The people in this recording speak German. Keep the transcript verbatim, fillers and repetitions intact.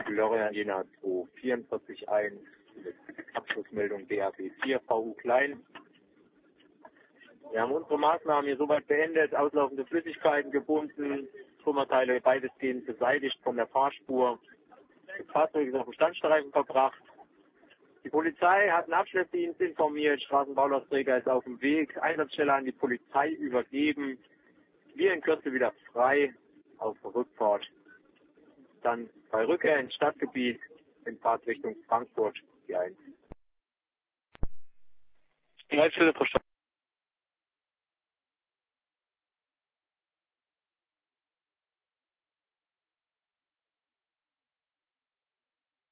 Lorient Jena zwei vierundvierzig eins mit Abschlussmeldung D A B vier V U Klein. Wir haben unsere Maßnahmen hier soweit beendet, auslaufende Flüssigkeiten gebunden, Trümmerteile weitestgehend beseitigt von der Fahrspur. Das Fahrzeug ist auf den Standstreifen verbracht. Die Polizei hat einen Abschleppdienst informiert, Straßenbaulasträger ist auf dem Weg, Einsatzstelle an die Polizei übergeben. Wir in Kürze wieder frei auf der Rückfahrt. Dann bei Rückkehr ins Stadtgebiet in Fahrtrichtung Frankfurt die eins. Die Leitstelle verstanden.